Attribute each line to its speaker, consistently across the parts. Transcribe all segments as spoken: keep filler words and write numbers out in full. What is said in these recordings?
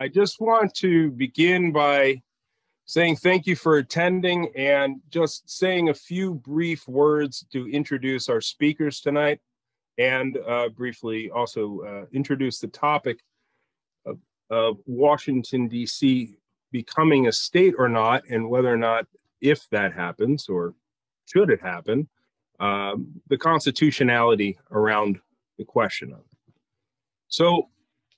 Speaker 1: I just want to begin by saying thank you for attending and just saying a few brief words to introduce our speakers tonight and uh, briefly also uh, introduce the topic of, of Washington, D C becoming a state or not, and whether or not, if that happens or should it happen, um, the constitutionality around the question of it. So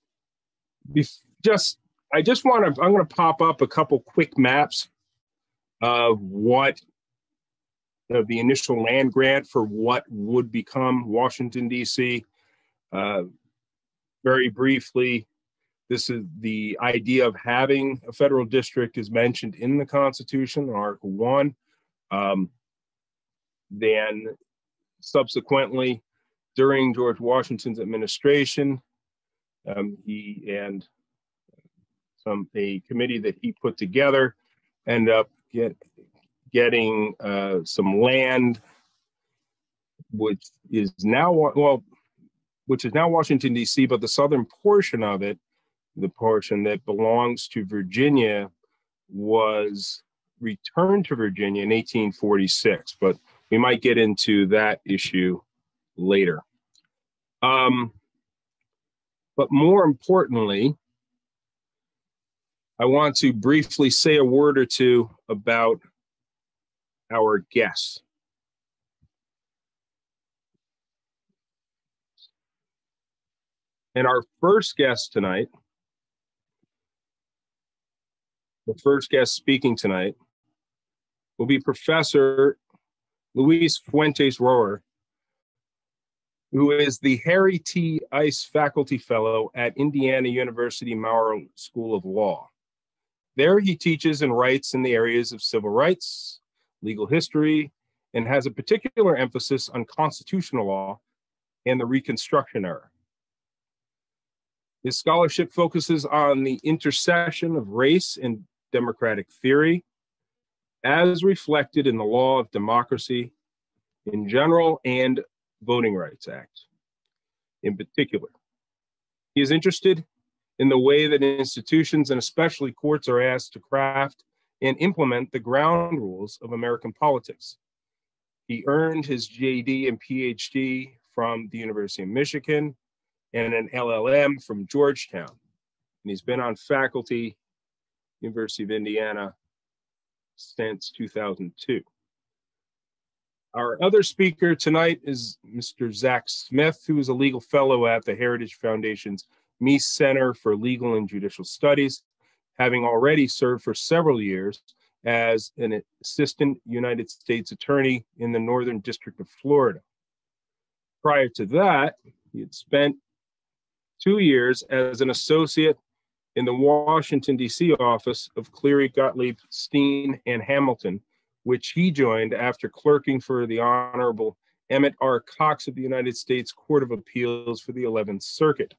Speaker 1: just, I just want to, I'm going to pop up a couple quick maps of what of the initial land grant for what would become Washington, D C. Uh, very briefly, this is the idea of having a federal district is mentioned in the Constitution, Article one. Um, then subsequently, during George Washington's administration, um, he and some a committee that he put together end up get, getting uh, some land, which is now well, which is now Washington, D C, but the southern portion of it, the portion that belongs to Virginia, was returned to Virginia in eighteen forty-six, but we might get into that issue later. Um, but more importantly, I want to briefly say a word or two about our guests. And our first guest tonight, the first guest speaking tonight, will be Professor Luis Fuentes-Roer, who is the Harry T. Ice Faculty Fellow at Indiana University Maurer School of Law. There he teaches and writes in the areas of civil rights, legal history, and has a particular emphasis on constitutional law and the Reconstruction era. His scholarship focuses on the intersection of race and democratic theory, as reflected in the law of democracy in general and Voting Rights Act in particular. He is interested in the way that institutions and especially courts are asked to craft and implement the ground rules of American politics. He earned his J D and P H D from the University of Michigan and an L L M from Georgetown. And he's been on faculty, University of Indiana, since two thousand two. Our other speaker tonight is Mister Zach Smith, who is a legal fellow at the Heritage Foundation's Meese Center for Legal and Judicial Studies, having already served for several years as an assistant United States attorney in the Northern District of Florida. Prior to that, he had spent two years as an associate in the Washington, D C office of Cleary, Gottlieb, Steen, and Hamilton, which he joined after clerking for the Honorable Emmett R. Cox of the United States Court of Appeals for the eleventh Circuit.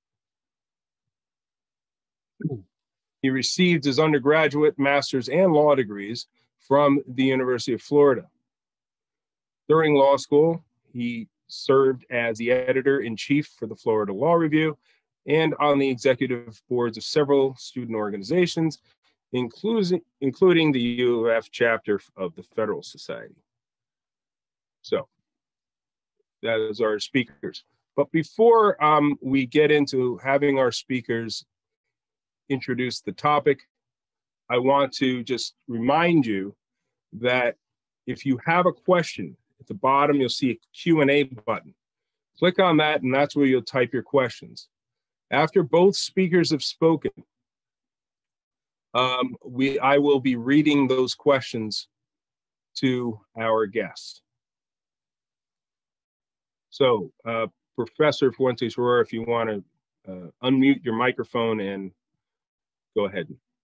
Speaker 1: He received his undergraduate, master's, and law degrees from the University of Florida. During law school, he served as the editor-in-chief for the Florida Law Review and on the executive boards of several student organizations, including, including the U of F chapter of the Federal Society. So, that is our speakers. But before um, we get into having our speakers introduce the topic, I want to just remind you that if you have a question, at the bottom you'll see a Q and A button. Click on that and that's where you'll type your questions. After both speakers have spoken, um, we, I will be reading those questions to our guests. So, uh, Professor Fuentes-Roer, if you want to uh, unmute your microphone and go ahead.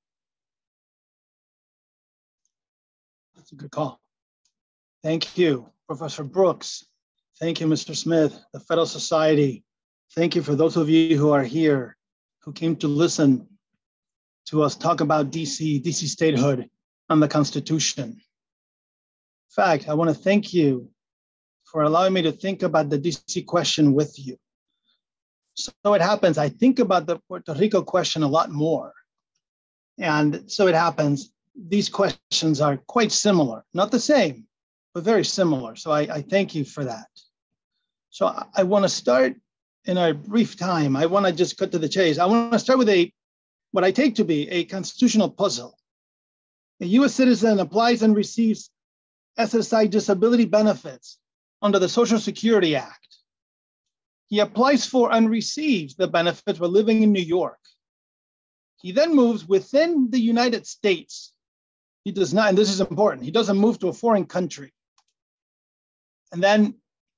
Speaker 2: That's a good call. Thank you, Professor Brooks. Thank you, Mister Smith, the Federal Society. Thank you for those of you who are here, who came to listen to us talk about D C, D C statehood, and the Constitution. In fact, I want to thank you for allowing me to think about the D C question with you. So it happens, I think about the Puerto Rico question a lot more. And so it happens, these questions are quite similar, not the same, but very similar. So I, I thank you for that. So I, I want to start in our brief time. I want to just cut to the chase. I want to start with a what I take to be a constitutional puzzle. A U S citizen applies and receives S S I disability benefits under the Social Security Act. He applies for and receives the benefits while living in New York. He then moves within the United States. He does not, and this is important, he doesn't move to a foreign country. And then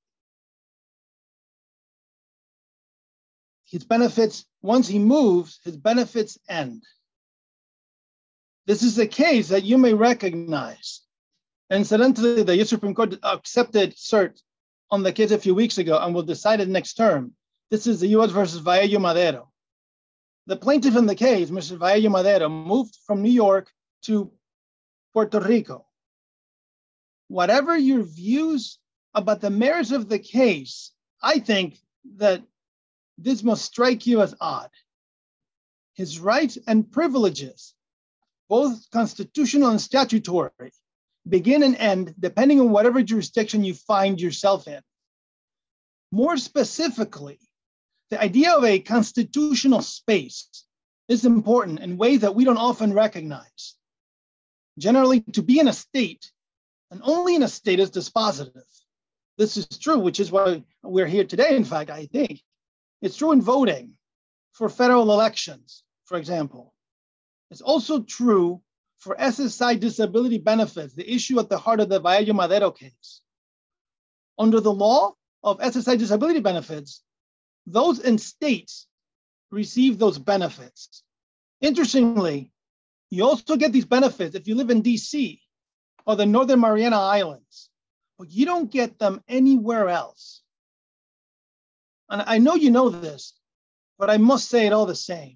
Speaker 2: his benefits, once he moves, his benefits end. This is a case that you may recognize. Incidentally, the U S Supreme Court accepted cert on the case a few weeks ago and will decide it next term. This is the U S versus Vaello Madero. The plaintiff in the case, Mister Vaello Madero, moved from New York to Puerto Rico. Whatever your views about the merits of the case, I think that this must strike you as odd. His rights and privileges, both constitutional and statutory, begin and end depending on whatever jurisdiction you find yourself in. More specifically, the idea of a constitutional space is important in ways that we don't often recognize. Generally, to be in a state, and only in a state, is dispositive. This is true, which is why we're here today, in fact, I think. It's true in voting for federal elections, for example. It's also true for S S I disability benefits, the issue at the heart of the Vaello Madero case. Under the law of S S I disability benefits, those in states receive those benefits. Interestingly, you also get these benefits if you live in D C or the Northern Mariana Islands, but you don't get them anywhere else. And I know you know this, but I must say it all the same.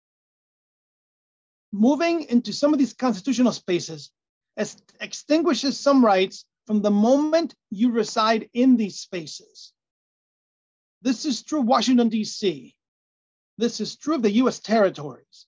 Speaker 2: Moving into some of these constitutional spaces extinguishes some rights from the moment you reside in these spaces. This is true of Washington, D C. This is true of the U S territories.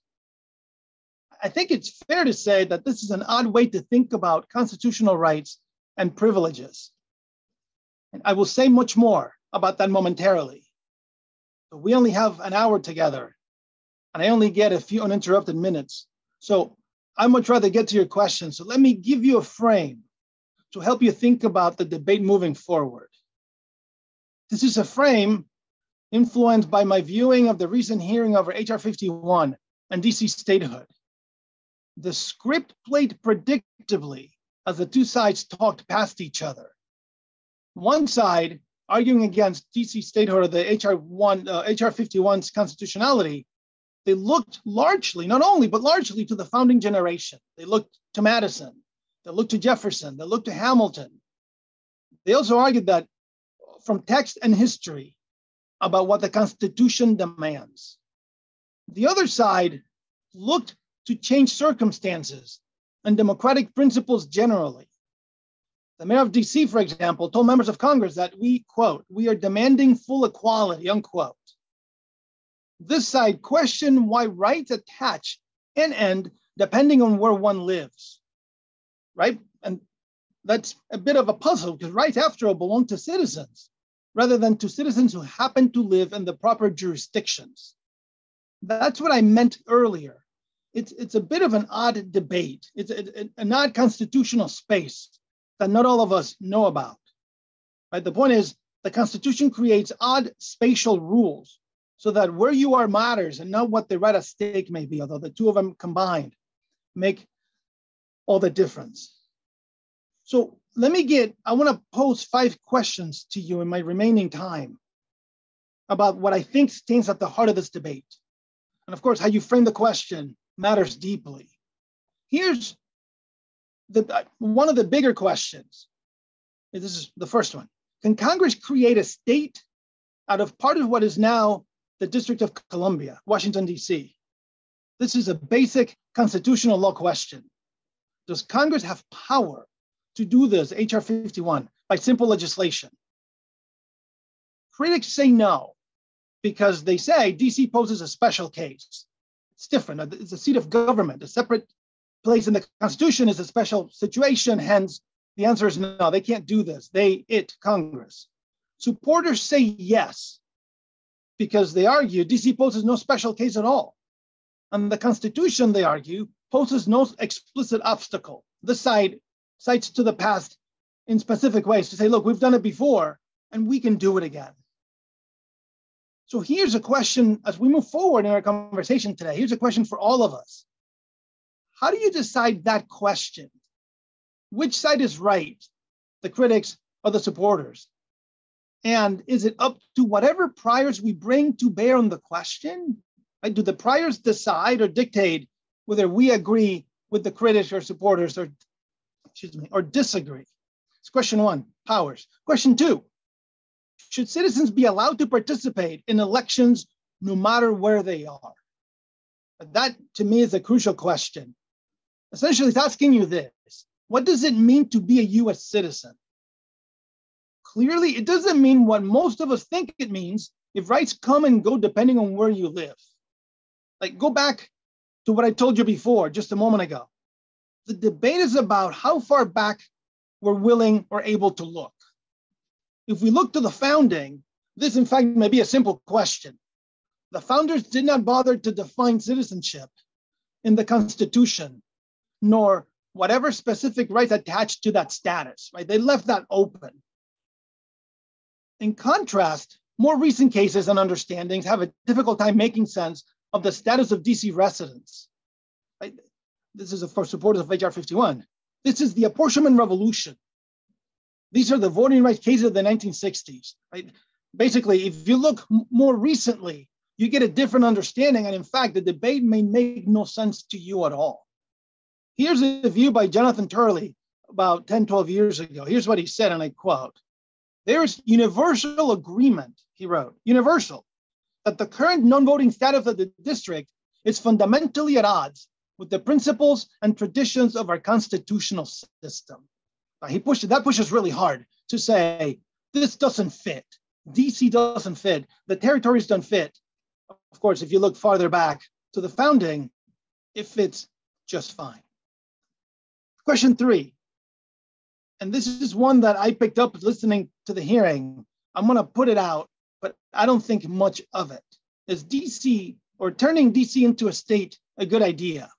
Speaker 2: I think it's fair to say that this is an odd way to think about constitutional rights and privileges. And I will say much more about that momentarily. But we only have an hour together, and I only get a few uninterrupted minutes. So I much rather get to your questions. So let me give you a frame to help you think about the debate moving forward. This is a frame influenced by my viewing of the recent hearing over H R fifty-one and D C statehood. The script played predictably as the two sides talked past each other. One side, arguing against D C statehood or the H R one, uh, H R fifty-one's constitutionality, they looked largely, not only, but largely to the founding generation. They looked to Madison, they looked to Jefferson, they looked to Hamilton. They also argued that from text and history about what the Constitution demands. The other side looked to change circumstances and democratic principles generally. The mayor of D C, for example, told members of Congress that we, quote, we are demanding full equality, unquote. This side questioned why rights attach and end depending on where one lives, right? And that's a bit of a puzzle because rights, after all, belong to citizens rather than to citizens who happen to live in the proper jurisdictions. That's what I meant earlier. It's, it's a bit of an odd debate. It's a, an odd constitutional space that not all of us know about, right? The point is the Constitution creates odd spatial rules so that where you are matters and not what the right at stake may be, although the two of them combined make all the difference. So let me get, I want to pose five questions to you in my remaining time about what I think stands at the heart of this debate. And of course, how you frame the question matters deeply. Here's the, one of the bigger questions. This is the first one. Can Congress create a state out of part of what is now the District of Columbia, Washington, D C? This is a basic constitutional law question. Does Congress have power to do this, H R fifty-one, by simple legislation? Critics say no, because they say D C poses a special case. It's different. It's a seat of government. A separate place in the Constitution is a special situation. Hence, the answer is no, they can't do this. They, it, Congress. Supporters say yes, because they argue D C poses no special case at all. And the Constitution, they argue, poses no explicit obstacle. This side cites to the past in specific ways to say, look, we've done it before and we can do it again. So here's a question as we move forward in our conversation today. Here's a question for all of us. How do you decide that question? Which side is right, the critics or the supporters? And is it up to whatever priors we bring to bear on the question? Right? Do the priors decide or dictate whether we agree with the critics or supporters or, excuse me, or disagree? It's question one, powers. Question two, should citizens be allowed to participate in elections no matter where they are? That, to me, is a crucial question. Essentially, it's asking you this: what does it mean to be a U S citizen? Clearly, it doesn't mean what most of us think it means if rights come and go depending on where you live. Like, go back to what I told you before, just a moment ago. The debate is about how far back we're willing or able to look. If we look to the founding, this in fact may be a simple question. The founders did not bother to define citizenship in the Constitution, nor whatever specific rights attached to that status, right? They left that open. In contrast, more recent cases and understandings have a difficult time making sense of the status of D C residents. Right? This is, of course, supporters of H R fifty-one. This is the apportionment revolution. These are the voting rights cases of the nineteen sixties. Right? Basically, if you look more recently, you get a different understanding. And in fact, the debate may make no sense to you at all. Here's a view by Jonathan Turley about ten, twelve years ago. Here's what he said, and I quote, "There's universal agreement," he wrote, universal, that the current non-voting status of the district is fundamentally at odds with the principles and traditions of our constitutional system. Now, he pushed, that pushes really hard to say, this doesn't fit. D C doesn't fit. The territories don't fit. Of course, if you look farther back to the founding, it fits just fine. Question three, and this is one that I picked up listening to the hearing. I'm going to put it out, but I don't think much of it. Is D C, or turning D C into a state, a good idea?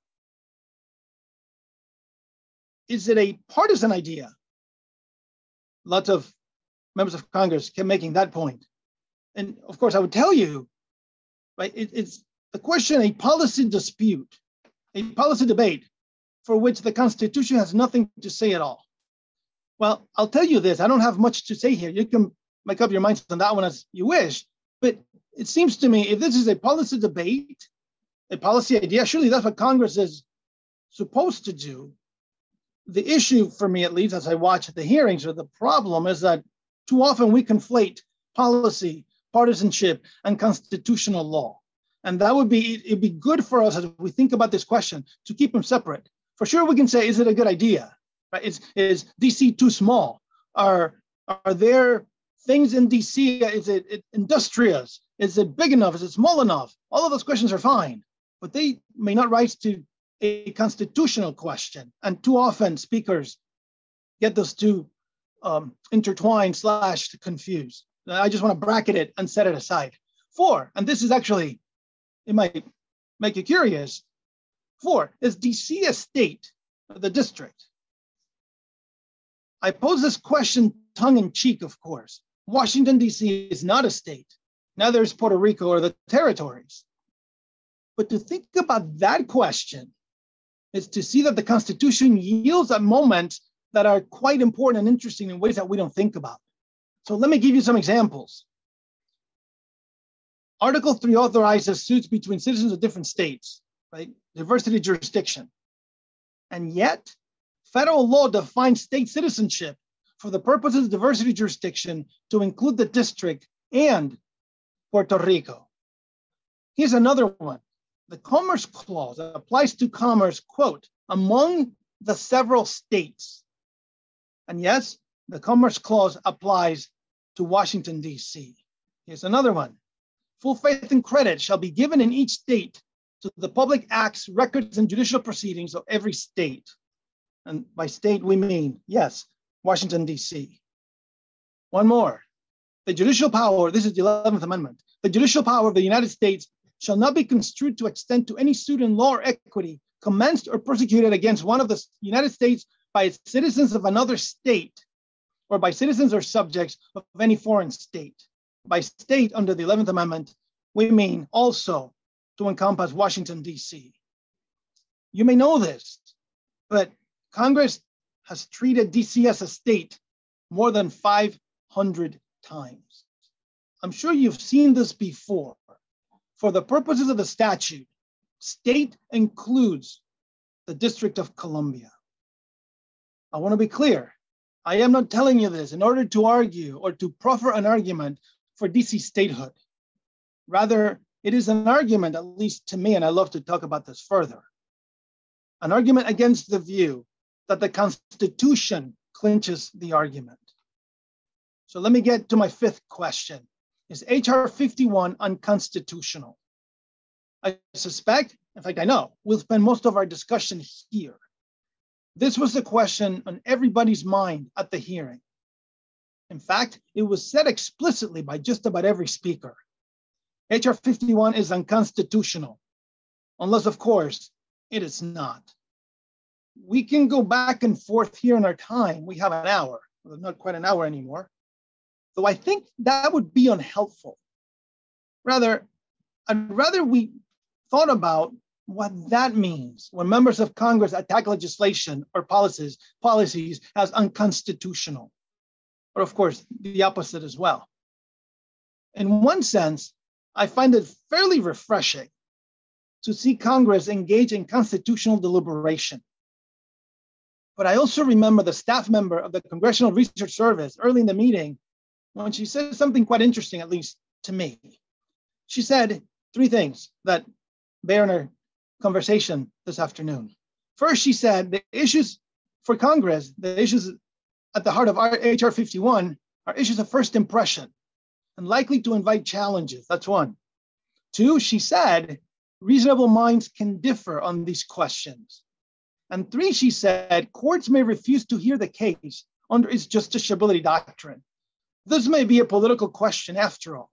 Speaker 2: Is it a partisan idea? Lots of members of Congress kept making that point. And of course, I would tell you, right, it, it's the question, a policy dispute, a policy debate for which the Constitution has nothing to say at all. Well, I'll tell you this, I don't have much to say here. You can make up your minds on that one as you wish, but it seems to me if this is a policy debate, a policy idea, surely that's what Congress is supposed to do. The issue for me, at least as I watch the hearings, or the problem is that too often we conflate policy, partisanship, and constitutional law. And that would be, it'd be good for us as we think about this question to keep them separate. For sure, we can say, is it a good idea? Right? Is, is D C too small? Are, are there things in D C, is it, it industrious? Is it big enough? Is it small enough? All of those questions are fine, but they may not rise to a constitutional question. And too often speakers get those two um, intertwined slash confused. I just want to bracket it and set it aside. Four, and this is actually, it might make you curious. Four, is D C a state, the district? I pose this question tongue in cheek, of course. Washington, D C is not a state. Neither is Puerto Rico or the territories. But to think about that question is to see that the Constitution yields at moments that are quite important and interesting in ways that we don't think about. So let me give you some examples. Article three authorizes suits between citizens of different states, right? Diversity jurisdiction. And yet, federal law defines state citizenship for the purposes of diversity jurisdiction to include the district and Puerto Rico. Here's another one. The Commerce Clause applies to commerce, quote, among the several states. And yes, the Commerce Clause applies to Washington, D C. Here's another one. full faith and credit shall be given in each state to the public acts, records, and judicial proceedings of every state. And by state, we mean, yes, Washington, D C. One more. The judicial power, this is the eleventh Amendment, the judicial power of the United States shall not be construed to extend to any suit in law or equity commenced or prosecuted against one of the United States by its citizens of another state, or by citizens or subjects of any foreign state. By state, under the eleventh Amendment, we mean also to encompass Washington, D C. You may know this, but Congress has treated D C as a state more than five hundred times. I'm sure you've seen this before. For the purposes of the statute, state includes the District of Columbia. I want to be clear. I am not telling you this in order to argue or to proffer an argument for D C statehood. Rather, it is an argument, at least to me, and I love to talk about this further, an argument against the view that the Constitution clinches the argument. So let me get to my fifth question. Is H R fifty-one unconstitutional? I suspect, in fact, I know, we'll spend most of our discussion here. This was the question on everybody's mind at the hearing. In fact, it was said explicitly by just about every speaker. H R fifty-one is unconstitutional, unless, of course, it is not. We can go back and forth here in our time. We have an hour, well, not quite an hour anymore, though I think that would be unhelpful. Rather, I'd rather we thought about what that means when members of Congress attack legislation or policies, policies as unconstitutional, or of course, the opposite as well. In one sense, I find it fairly refreshing to see Congress engage in constitutional deliberation. But I also remember the staff member of the Congressional Research Service early in the meeting when she said something quite interesting, at least to me. She said three things that bear in our conversation this afternoon. First, she said the issues for Congress, the issues at the heart of our H R fifty-one are issues of first impression and likely to invite challenges. That's one. Two, she said, reasonable minds can differ on these questions. And three, she said, courts may refuse to hear the case under its justiciability doctrine. This may be a political question after all.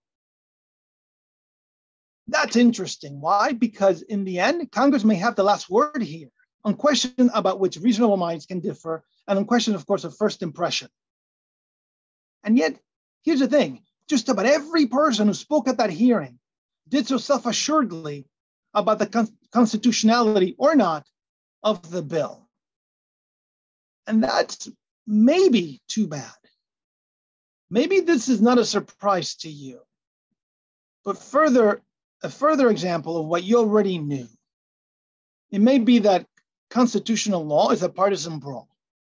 Speaker 2: That's interesting. Why? Because in the end, Congress may have the last word here on questions about which reasonable minds can differ and on questions, of course, of first impression. And yet, here's the thing. Just about every person who spoke at that hearing did so self-assuredly about the con- constitutionality or not of the bill. And that's maybe too bad. Maybe this is not a surprise to you, but further, a further example of what you already knew. It may be that constitutional law is a partisan brawl.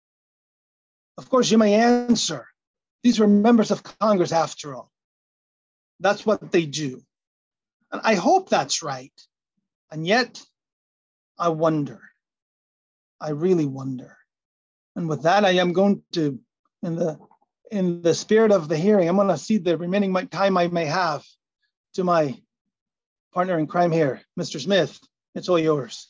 Speaker 2: Of course, you may answer, these were members of Congress after all. That's what they do. And I hope that's right. And yet, I wonder. I really wonder. And with that, I am going to, in the in the spirit of the hearing, I'm going to cede the remaining time I may have to my partner in crime here, Mister Smith. It's all yours.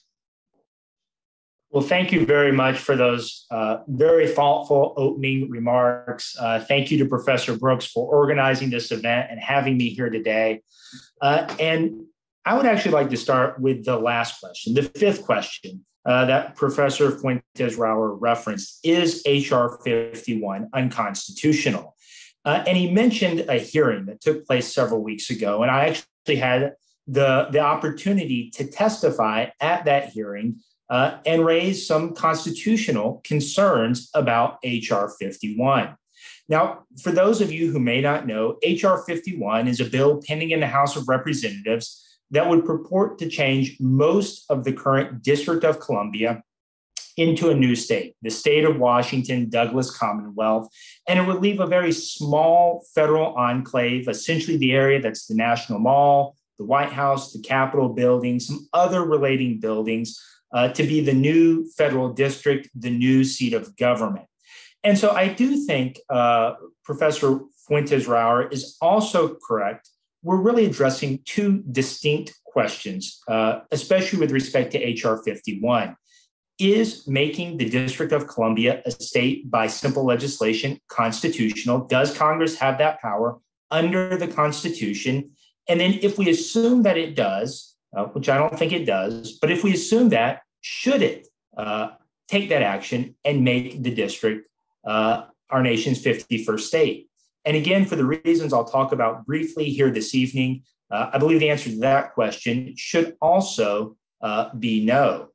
Speaker 3: Well, thank you very much for those uh, very thoughtful opening remarks. Uh, thank you to Professor Brooks for organizing this event and having me here today. Uh, and I would actually like to start with the last question, the fifth question uh, that Professor Fuentes-Rauer referenced. Is H R fifty-one unconstitutional? Uh, and he mentioned a hearing that took place several weeks ago, and I actually had the, the opportunity to testify at that hearing Uh, and raise some constitutional concerns about H R fifty-one. Now, for those of you who may not know, H R fifty-one is a bill pending in the House of Representatives that would purport to change most of the current District of Columbia into a new state, the state of Washington, Douglas Commonwealth, and it would leave a very small federal enclave, essentially the area that's the National Mall, the White House, the Capitol building, some other relating buildings, Uh, to be the new federal district, the new seat of government. And so I do think uh, Professor Fuentes-Rauer is also correct we're really addressing two distinct questions, uh, especially with respect to H R fifty-one. Is making the District of Columbia a state by simple legislation constitutional? Does Congress have that power under the Constitution? And then if we assume that it does, uh, which I don't think it does, but if we assume that, should it uh, take that action and make the district uh, our nation's fifty-first state? And again, for the reasons I'll talk about briefly here this evening, uh, I believe the answer to that question should also uh, be no.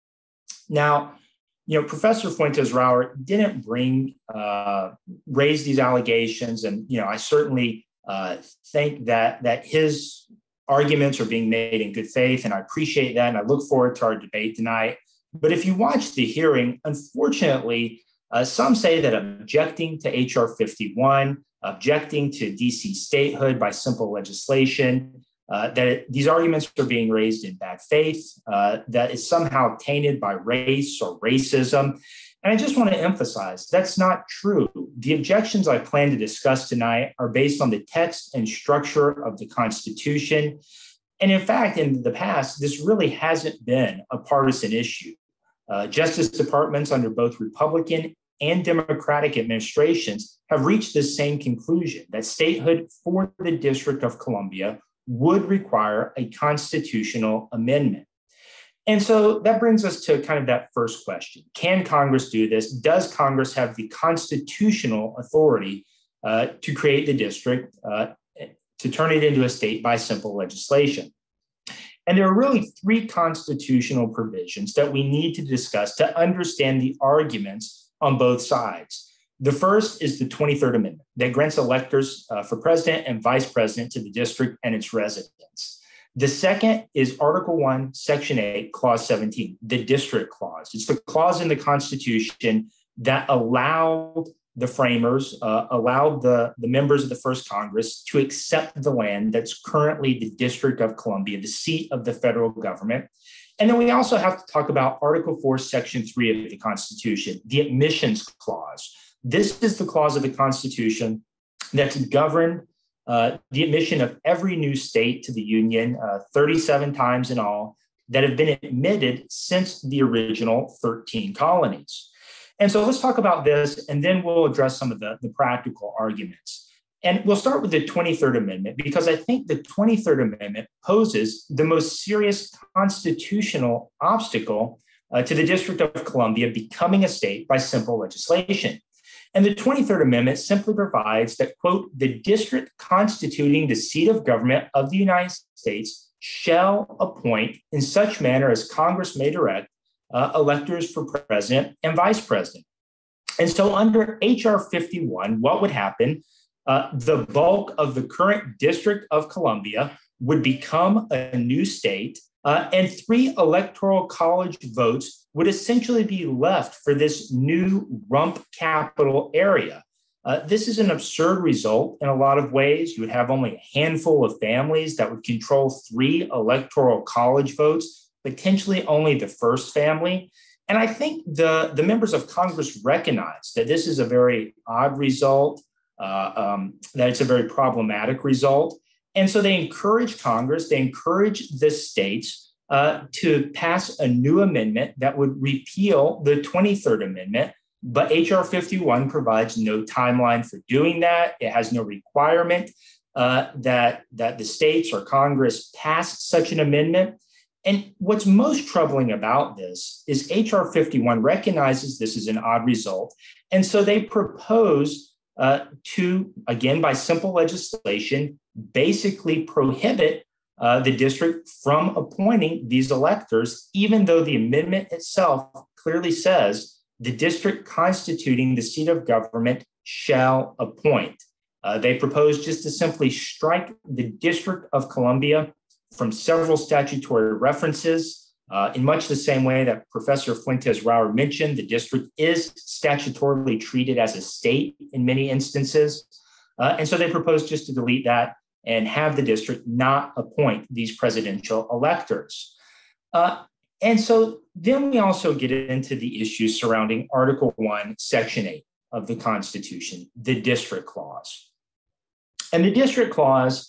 Speaker 3: Now, you know, Professor Fuentes-Rauer didn't bring, uh, raise these allegations. And, you know, I certainly uh, think that, that his arguments are being made in good faith, and I appreciate that. And I look forward to our debate tonight. But if you watch the hearing, unfortunately, uh, some say that objecting to H R fifty-one, objecting to D C statehood by simple legislation, Uh, that it, these arguments are being raised in bad faith, uh, that is somehow tainted by race or racism. And I just want to emphasize that's not true. The objections I plan to discuss tonight are based on the text and structure of the Constitution. And in fact, in the past, this really hasn't been a partisan issue. Uh, Justice departments under both Republican and Democratic administrations have reached the same conclusion, that statehood for the District of Columbia would require a constitutional amendment. And so that brings us to kind of that first question. Can Congress do this? Does Congress have the constitutional authority uh, to create the district, uh, to turn it into a state by simple legislation? And there are really three constitutional provisions that we need to discuss to understand the arguments on both sides. The first is the twenty-third Amendment that grants electors uh, for president and vice president to the district and its residents. The second is Article one, Section eight, Clause seventeen, the District Clause. It's the clause in the Constitution that allowed the framers, uh, allowed the, the members of the First Congress to accept the land that's currently the District of Columbia, the seat of the federal government. And then we also have to talk about Article four, Section three of the Constitution, the Admissions Clause. This is the clause of the Constitution that's governed uh, the admission of every new state to the Union, uh, thirty-seven times in all, that have been admitted since the original thirteen colonies. And so let's talk about this, and then we'll address some of the, the practical arguments. And we'll start with the twenty-third Amendment, because I think the twenty-third Amendment poses the most serious constitutional obstacle uh, to the District of Columbia becoming a state by simple legislation. And the twenty-third Amendment simply provides that, quote, the district constituting the seat of government of the United States shall appoint in such manner as Congress may direct uh, electors for president and vice president. And so under H R fifty-one, what would happen? Uh, the bulk of the current District of Columbia would become a new state, uh, and three electoral college votes would essentially be left for this new rump capital area. Uh, this is an absurd result in a lot of ways. You would have only a handful of families that would control three electoral college votes, potentially only the first family. And I think the, the members of Congress recognize that this is a very odd result, uh, um, that it's a very problematic result. And so they encourage Congress, they encourage the states uh, to pass a new amendment that would repeal the twenty-third Amendment. But H R fifty-one provides no timeline for doing that. It has no requirement uh, that, that the states or Congress pass such an amendment. And what's most troubling about this is H R fifty-one recognizes this is an odd result. And so they propose uh, to, again, by simple legislation, basically prohibit uh, the district from appointing these electors, even though the amendment itself clearly says the district constituting the seat of government shall appoint. Uh, they propose just to simply strike the District of Columbia from several statutory references. Uh, in much the same way that Professor Fuentes-Rauer mentioned, the district is statutorily treated as a state in many instances. Uh, and so they propose just to delete that and have the district not appoint these presidential electors. Uh, and so then we also get into the issues surrounding Article one, Section eight of the Constitution, the District Clause. And the District Clause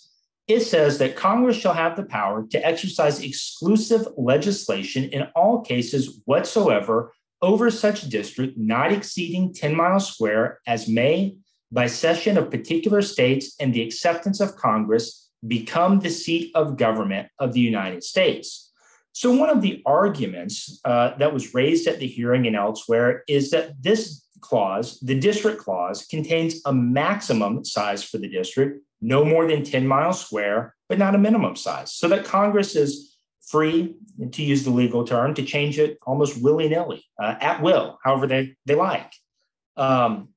Speaker 3: it says that Congress shall have the power to exercise exclusive legislation in all cases whatsoever over such district not exceeding ten miles square as may, by cession of particular states and the acceptance of Congress, become the seat of government of the United States. So one of the arguments uh, that was raised at the hearing and elsewhere is that this clause, the district clause, contains a maximum size for the district, no more than ten miles square, but not a minimum size, so that Congress is free, to use the legal term, to change it almost willy-nilly, uh, at will, however they, they like. Um,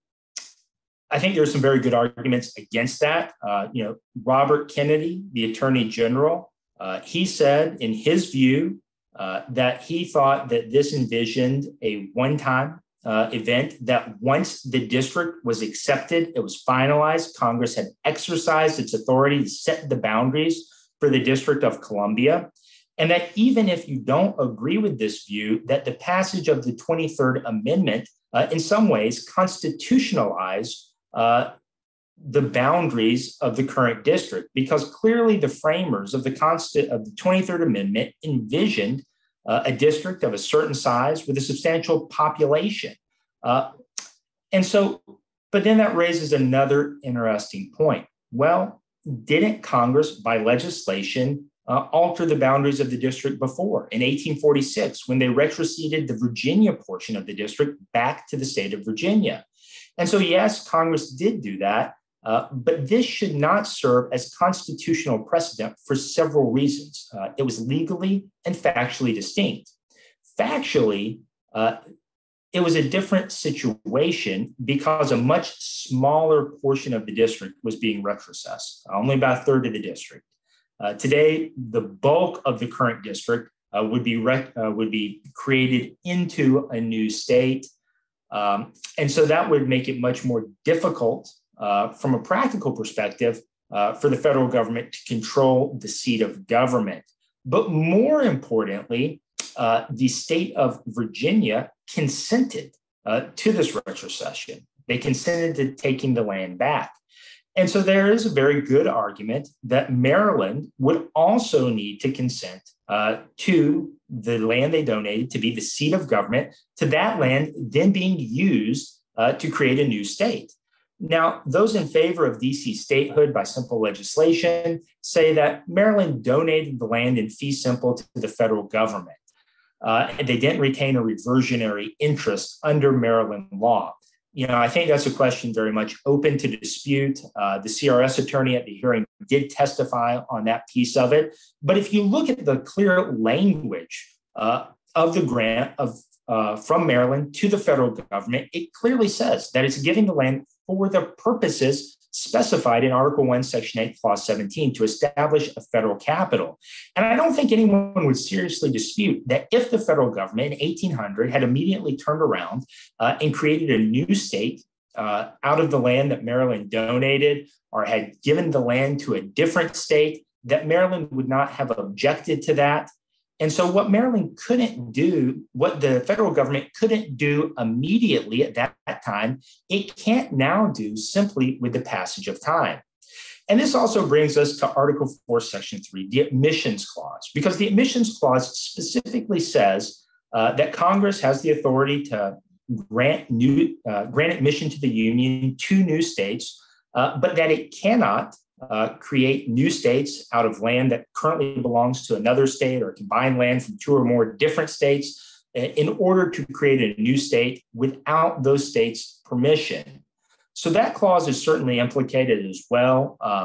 Speaker 3: I think there are some very good arguments against that. Uh, you know, Robert Kennedy, the Attorney General, uh, he said in his view uh, that he thought that this envisioned a one-time uh, event, that once the district was accepted, it was finalized, Congress had exercised its authority to set the boundaries for the District of Columbia. And that even if you don't agree with this view, that the passage of the twenty-third Amendment uh, in some ways constitutionalized uh, the boundaries of the current district, because clearly the framers of the, Consti- of the twenty-third Amendment envisioned uh, a district of a certain size with a substantial population. Uh, and so, but then that raises another interesting point. Well, didn't Congress by legislation Uh, alter the boundaries of the district before in eighteen forty-six when they retroceded the Virginia portion of the district back to the state of Virginia? And so, yes, Congress did do that, uh, but this should not serve as constitutional precedent for several reasons. Uh, it was legally and factually distinct. Factually, uh, it was a different situation because a much smaller portion of the district was being retrocessed, only about a third of the district. Uh, today, the bulk of the current district uh, would be rec- uh, would be created into a new state. Um, and so that would make it much more difficult uh, from a practical perspective uh, for the federal government to control the seat of government. But more importantly, uh, the state of Virginia consented uh, to this retrocession. They consented to taking the land back. And so there is a very good argument that Maryland would also need to consent uh, to the land they donated to be the seat of government, to that land then being used uh, to create a new state. Now, those in favor of D C statehood by simple legislation say that Maryland donated the land in fee simple to the federal government, uh, and they didn't retain a reversionary interest under Maryland law. You know, I think that's a question very much open to dispute. Uh, the C R S attorney at the hearing did testify on that piece of it. But if you look at the clear language uh, of the grant of uh, from Maryland to the federal government, it clearly says that it's giving the land for the purposes specified in Article one, Section eight, Clause seventeen to establish a federal capital. And I don't think anyone would seriously dispute that if the federal government in eighteen hundred had immediately turned around uh, and created a new state uh, out of the land that Maryland donated, or had given the land to a different state, that Maryland would not have objected to that. And so what Maryland couldn't do, what the federal government couldn't do immediately at that, that time, it can't now do simply with the passage of time. And this also brings us to Article four, Section three, the admissions clause, because the admissions clause specifically says uh, that Congress has the authority to grant new uh, grant admission to the Union to new states, uh, but that it cannot Uh, create new states out of land that currently belongs to another state, or combine land from two or more different states in order to create a new state without those states' permission. So that clause is certainly implicated as well um,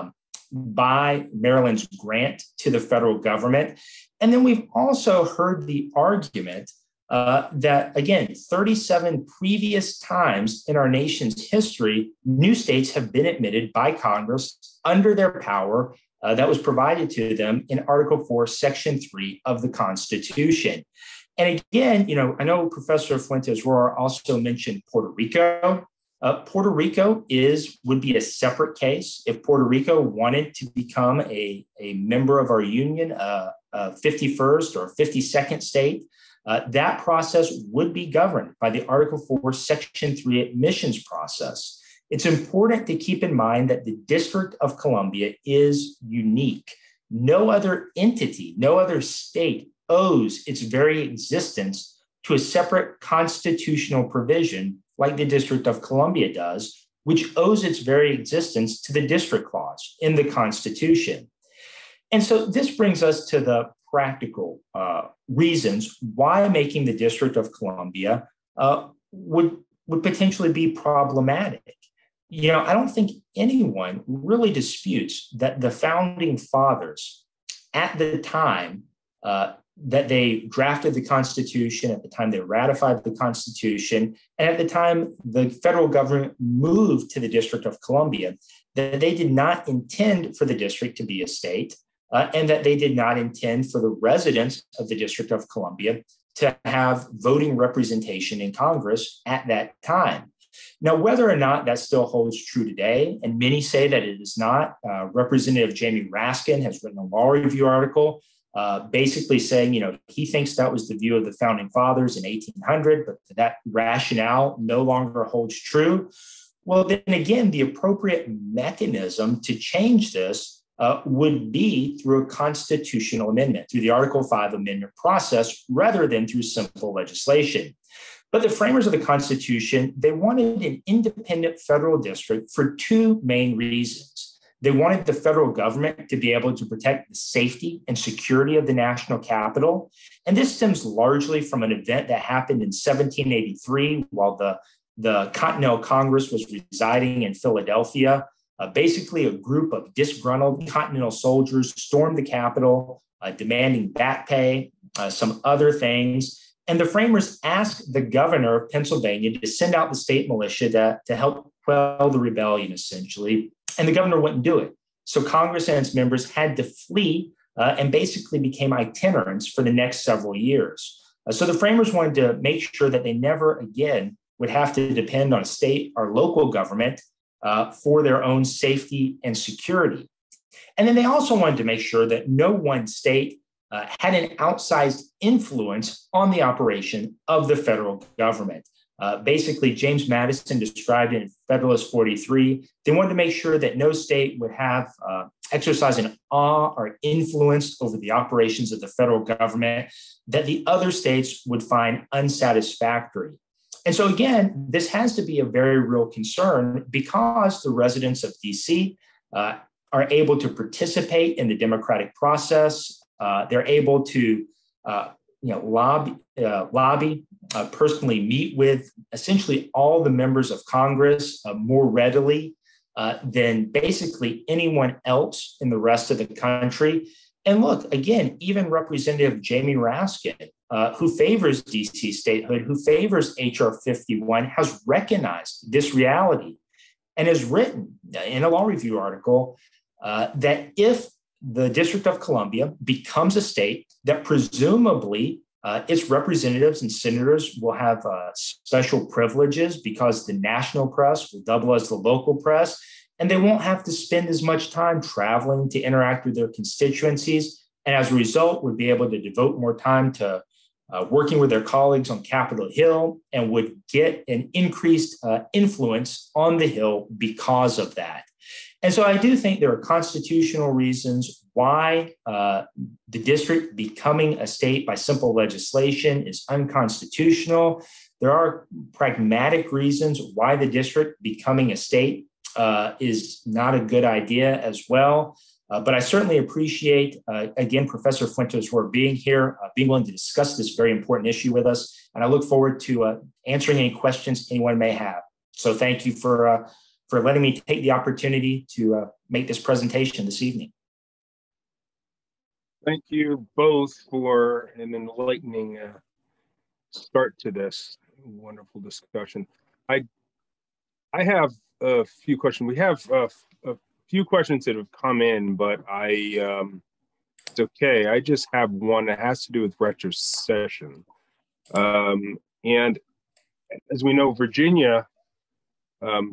Speaker 3: by Maryland's grant to the federal government. And then we've also heard the argument Uh, that, again, thirty-seven previous times in our nation's history, new states have been admitted by Congress under their power uh, that was provided to them in Article four, Section three of the Constitution. And again, you know, I know Professor Fuentes-Rohr also mentioned Puerto Rico. Uh, Puerto Rico is would be a separate case. If Puerto Rico wanted to become a, a member of our union, uh, uh, fifty-first or fifty-second state, Uh, that process would be governed by the Article four, Section three admissions process. It's important to keep in mind that the District of Columbia is unique. No other entity, no other state owes its very existence to a separate constitutional provision like the District of Columbia does, which owes its very existence to the District Clause in the Constitution. And so this brings us to the practical uh, reasons why making the District of Columbia uh, would, would potentially be problematic. You know, I don't think anyone really disputes that the founding fathers at the time uh, that they drafted the Constitution, at the time they ratified the Constitution, and at the time the federal government moved to the District of Columbia, that they did not intend for the district to be a state, uh, and that they did not intend for the residents of the District of Columbia to have voting representation in Congress at that time. Now, whether or not that still holds true today, and many say that it is not, uh, Representative Jamie Raskin has written a law review article uh, basically saying, you know, he thinks that was the view of the founding fathers in eighteen hundred, but that rationale no longer holds true. Well, then again, the appropriate mechanism to change this uh, would be through a constitutional amendment, through the Article five amendment process, rather than through simple legislation. But the framers of the Constitution, they wanted an independent federal district for two main reasons. They wanted the federal government to be able to protect the safety and security of the national capital. And this stems largely from an event that happened in seventeen eighty-three while the, the Continental Congress was residing in Philadelphia. Uh, basically, a group of disgruntled Continental soldiers stormed the Capitol, uh, demanding back pay, uh, some other things. And the framers asked the governor of Pennsylvania to send out the state militia to, to help quell the rebellion, essentially. And the governor wouldn't do it. So Congress and its members had to flee uh, and basically became itinerants for the next several years. Uh, so the framers wanted to make sure that they never again would have to depend on a state or local government uh, for their own safety and security. And then they also wanted to make sure that no one state Uh, had an outsized influence on the operation of the federal government. Uh, basically, James Madison described it in Federalist forty-three. They wanted to make sure that no state would have uh, exercise an awe or influence over the operations of the federal government that the other states would find unsatisfactory. And so again, this has to be a very real concern because the residents of D C uh, are able to participate in the democratic process. Uh, they're able to, uh, you know, lobby, uh, lobby, uh, personally meet with essentially all the members of Congress uh, more readily uh, than basically anyone else in the rest of the country. And look, again, even Representative Jamie Raskin, uh, who favors D C statehood, who favors H R fifty-one, has recognized this reality and has written in a law review article uh, that if the District of Columbia becomes a state, that presumably uh, its representatives and senators will have uh, special privileges because the national press will double as the local press, and they won't have to spend as much time traveling to interact with their constituencies, and as a result would be able to devote more time to uh, working with their colleagues on Capitol Hill and would get an increased uh, influence on the Hill because of that. And so I do think there are constitutional reasons why uh, the district becoming a state by simple legislation is unconstitutional. There are pragmatic reasons why the district becoming a state uh, is not a good idea as well. Uh, but I certainly appreciate, uh, again, Professor Fuentes for being here, uh, being willing to discuss this very important issue with us. And I look forward to uh, answering any questions anyone may have. So thank you for uh, for letting me take the opportunity to uh, make this presentation this evening.
Speaker 1: Thank you both for an enlightening uh, start to this wonderful discussion. I I have a few questions. We have a, a few questions that have come in, but I um, it's okay. I just have one that has to do with retrocession. Um, and as we know, Virginia, um,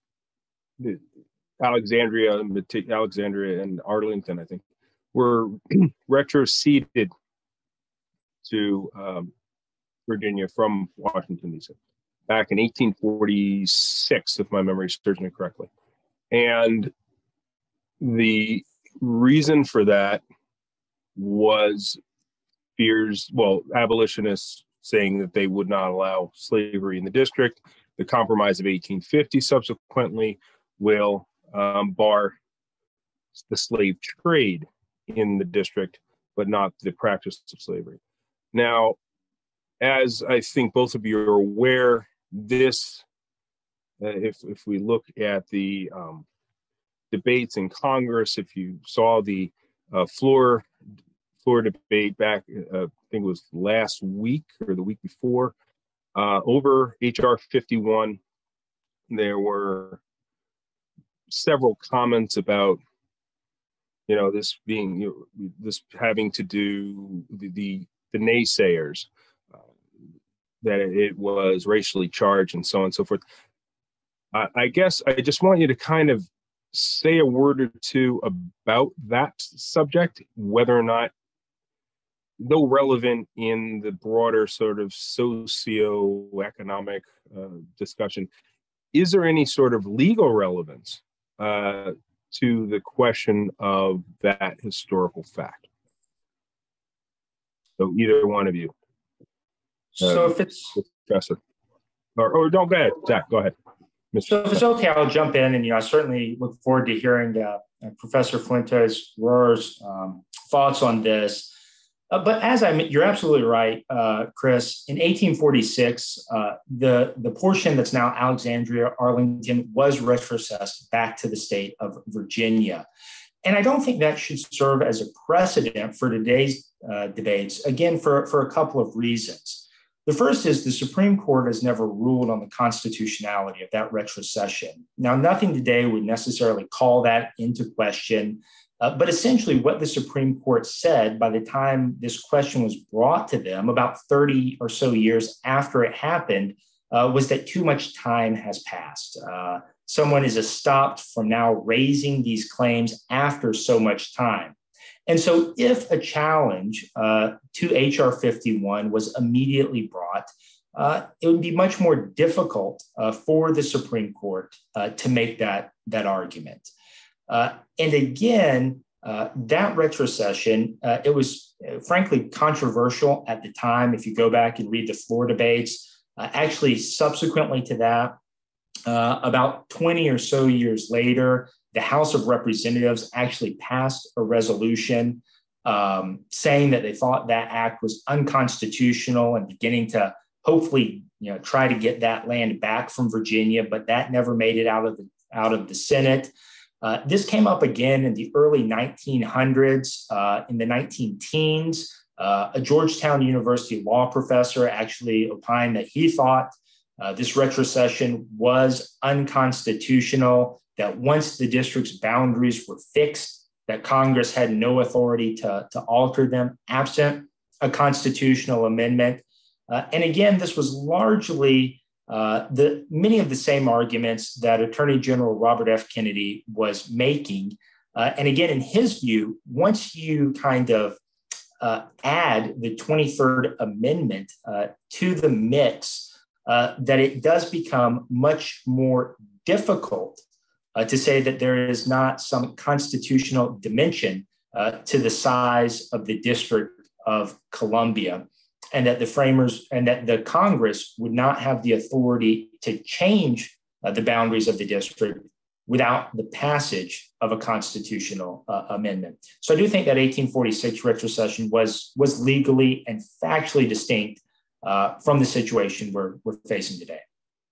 Speaker 1: Alexandria, Alexandria and Arlington, I think, were retroceded to um, Virginia from Washington, D C. back in eighteen forty-six, if my memory serves me correctly. And the reason for that was fears, well, abolitionists saying that they would not allow slavery in the district. The Compromise of eighteen fifty subsequently will um, bar the slave trade in the district, but not the practice of slavery. Now, as I think both of you are aware, this, uh, if, if we look at the um, debates in Congress, if you saw the uh, floor, floor debate back, uh, I think it was last week or the week before, uh, over H R fifty-one, there were several comments about, you know, this being, you know, this having to do the, the, the naysayers, uh, that it was racially charged and so on and so forth. I, I guess I just want you to kind of say a word or two about that subject, whether or not, though relevant in the broader sort of socio-economic uh, discussion, is there any sort of legal relevance uh, to the question of that historical fact? So either one of you.
Speaker 3: So
Speaker 1: uh,
Speaker 3: if it's
Speaker 1: Professor, or, or don't go ahead, Zach, go ahead. Mister
Speaker 3: So if it's okay, I'll jump in, and you know, I certainly look forward to hearing uh, Professor Fuentes-Rohrer's um, thoughts on this. Uh, but as I, you're absolutely right, uh, Chris. In eighteen forty-six, uh, the the portion that's now Alexandria, Arlington, was retrocessed back to the state of Virginia, and I don't think that should serve as a precedent for today's uh, debates. Again, for for a couple of reasons. The first is the Supreme Court has never ruled on the constitutionality of that retrocession. Now, nothing today would necessarily call that into question, uh, but essentially what the Supreme Court said by the time this question was brought to them about thirty or so years after it happened uh, was that too much time has passed. Uh, someone is stopped from now raising these claims after so much time. And so if a challenge uh, to H R fifty-one was immediately brought, uh, it would be much more difficult uh, for the Supreme Court uh, to make that, that argument. Uh, and again, uh, that retrocession, uh, it was uh, frankly controversial at the time. If you go back and read the floor debates, uh, actually subsequently to that, uh, about twenty or so years later, the House of Representatives actually passed a resolution um, saying that they thought that act was unconstitutional and beginning to hopefully, you know, try to get that land back from Virginia, but that never made it out of the, out of the Senate. Uh, this came up again in the early nineteen hundreds, uh, in the nineteen teens. Uh, a Georgetown University law professor actually opined that he thought uh, this retrocession was unconstitutional, that once the district's boundaries were fixed, that Congress had no authority to, to alter them absent a constitutional amendment. Uh, and again, this was largely uh, the many of the same arguments that Attorney General Robert F. Kennedy was making. Uh, and again, in his view, once you kind of uh, add the twenty-third Amendment uh, to the mix, uh, that it does become much more difficult Uh, to say that there is not some constitutional dimension uh, to the size of the District of Columbia, and that the framers and that the Congress would not have the authority to change uh, the boundaries of the district without the passage of a constitutional uh, amendment. So I do think that eighteen forty-six retrocession was, was legally and factually distinct uh, from the situation we're, we're facing today.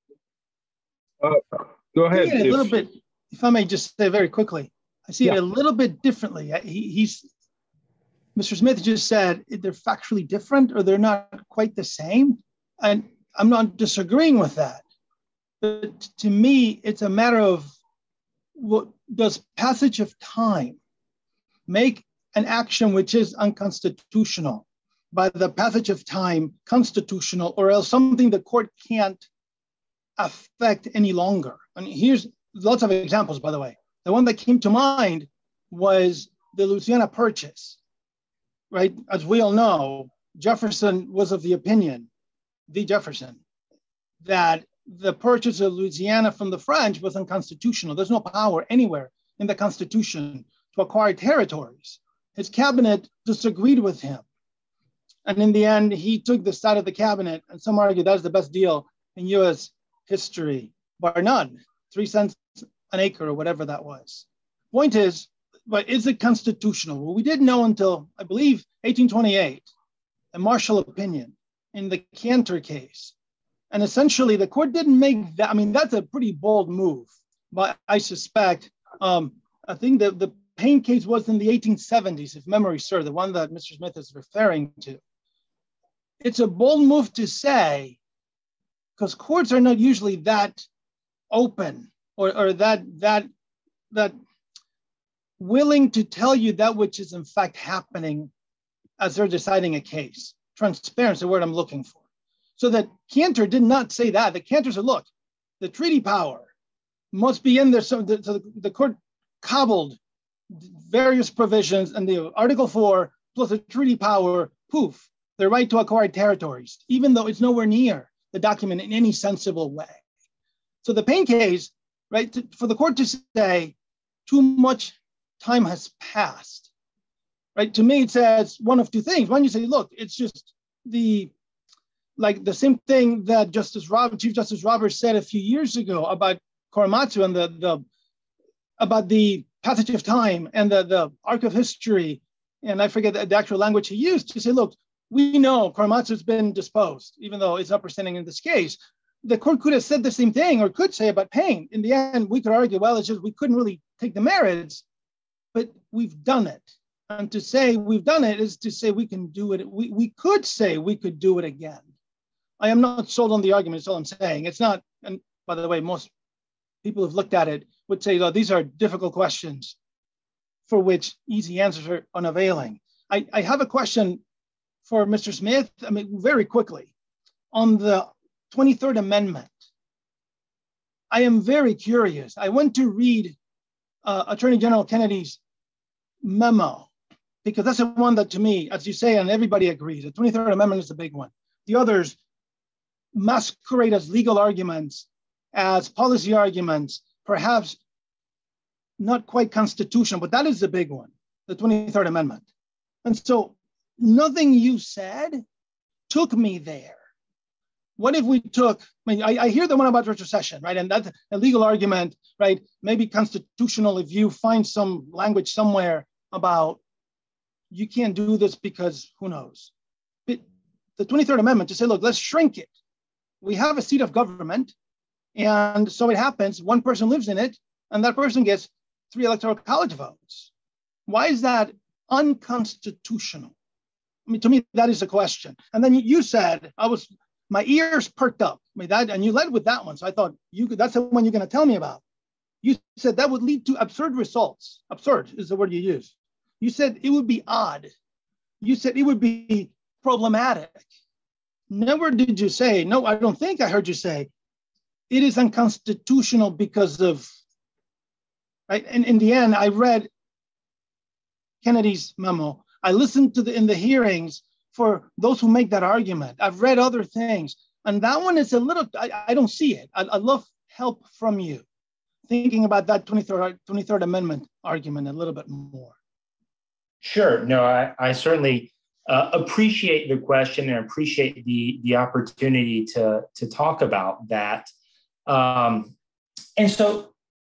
Speaker 1: Uh, go ahead.
Speaker 2: Yeah, a little bit. If I may just say very quickly, I see
Speaker 1: Yeah.
Speaker 2: it a little bit differently. He, he's, Mister Smith just said they're factually different or they're not quite the same. And I'm not disagreeing with that. But to me, it's a matter of what does passage of time make an action which is unconstitutional by the passage of time constitutional, or else something the court can't affect any longer. And here's lots of examples, by the way. The one that came to mind was the Louisiana Purchase, right? As we all know, Jefferson was of the opinion, the Jefferson, that the purchase of Louisiana from the French was unconstitutional. There's no power anywhere in the Constitution to acquire territories. His cabinet disagreed with him. And in the end, he took the side of the cabinet, and some argue that's the best deal in U S history, bar none, three cents an acre or whatever that was. Point is, but is it constitutional? Well, we didn't know until, I believe, eighteen twenty-eight, a Marshall opinion in the Cantor case. And essentially, the court didn't make that. I mean, that's a pretty bold move. But I suspect, um, I think that the Payne case was in the eighteen seventies, if memory serves, the one that Mister Smith is referring to. It's a bold move to say, because courts are not usually that open or, or that, that, that willing to tell you that which is in fact happening as they're deciding a case. Transparency is the word I'm looking for. So that Cantor did not say that. The Cantor said, look, the treaty power must be in there. So the, so the court cobbled various provisions, and the Article four plus the treaty power, poof, the right to acquire territories, even though it's nowhere near the document in any sensible way. So the Payne case, right, to, for the court to say too much time has passed, right? To me, it says one of two things. One, you say, look, it's just the, like the same thing that Justice Rob, Chief Justice Roberts said a few years ago about Korematsu and the, the about the passage of time and the, the arc of history. And I forget the, the actual language he used to say, look, we know Korematsu has been disposed, even though it's not presenting in this case. The court could have said the same thing or could say about Payne. In the end, we could argue, well, it's just we couldn't really take the merits, but we've done it. And to say we've done it is to say we can do it. We, we could say we could do it again. I am not sold on the argument, is all I'm saying. It's not, and by the way, most people who've looked at it would say, oh, these are difficult questions for which easy answers are unavailing. I, I have a question for Mister Smith, I mean, very quickly, on the twenty-third Amendment. I am very curious. I went to read uh, Attorney General Kennedy's memo, because that's the one that, to me, as you say, and everybody agrees, the twenty-third Amendment is the big one. The others masquerade as legal arguments, as policy arguments, perhaps not quite constitutional, but that is the big one, the twenty-third Amendment. And so nothing you said took me there. What if we took, I mean, I, I hear the one about retrocession, right? And that's a legal argument, right? Maybe constitutional if you find some language somewhere about you can't do this because who knows. But the twenty-third Amendment to say, look, let's shrink it. We have a seat of government, and so it happens, one person lives in it, and that person gets three electoral college votes. Why is that unconstitutional? I mean, to me, that is the question. And then you said, I was, my ears perked up. I mean, that, and you led with that one. So I thought, you could, that's the one you're going to tell me about. You said that would lead to absurd results. Absurd is the word you used. You said it would be odd. You said it would be problematic. Never did you say, no, I don't think I heard you say, it is unconstitutional because of, right? And in the end, I read Kennedy's memo. I listened to the, in the hearings for those who make that argument. I've read other things. And that one is a little, I, I don't see it. I, I love help from you, thinking about that twenty-third, twenty-third Amendment argument a little bit more.
Speaker 3: Sure. No, I, I certainly uh, appreciate the question and appreciate the, the opportunity to, to talk about that. Um, and so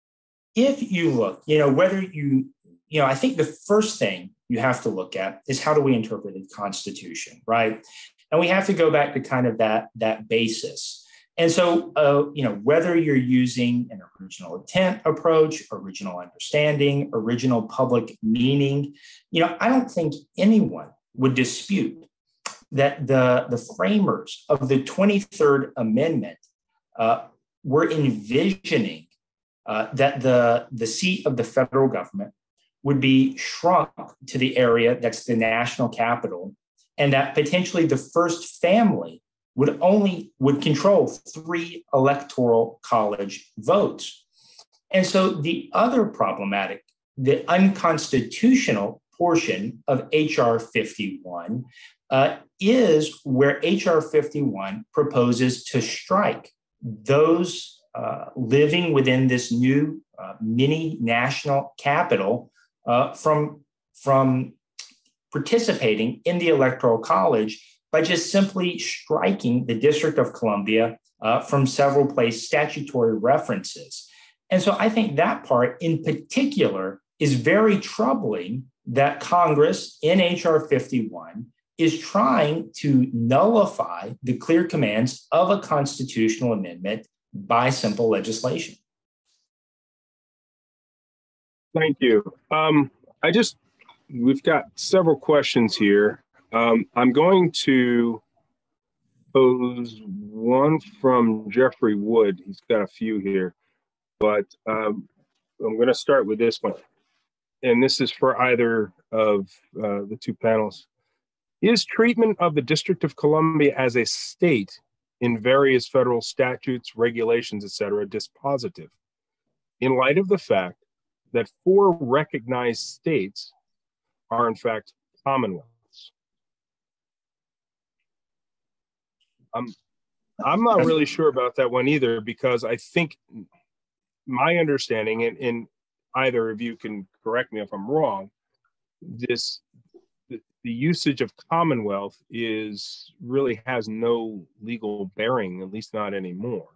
Speaker 3: if you look, you know, whether you, you know, I think the first thing you have to look at is how do we interpret the Constitution, right? And we have to go back to kind of that, that basis. And so, uh, you know, whether you're using an original intent approach, original understanding, original public meaning, you know, I don't think anyone would dispute that the, the framers of the twenty-third Amendment uh, were envisioning uh, that the, the seat of the federal government would be shrunk to the area that's the national capital, and that potentially the first family would only would control three electoral college votes. And so the other problematic, the unconstitutional portion of H R fifty-one uh, is where H R fifty-one proposes to strike those uh, living within this new uh, mini national capital uh, from, from participating in the Electoral College by just simply striking the District of Columbia uh, from several place statutory references. And so I think that part in particular is very troubling, that Congress in H R fifty-one is trying to nullify the clear commands of a constitutional amendment by simple legislation.
Speaker 1: Thank you. Um, I just, we've got several questions here. Um, I'm going to pose one from Jeffrey Wood. He's got a few here, but um, I'm going to start with this one. And this is for either of uh, the two panels. Is treatment of the District of Columbia as a state in various federal statutes, regulations, et cetera, dispositive in light of the fact that four recognized states are in fact commonwealths? Um, I'm not really sure about that one either, because I think my understanding, and, and either of you can correct me if I'm wrong, this the, the usage of commonwealth is really has no legal bearing, at least not anymore.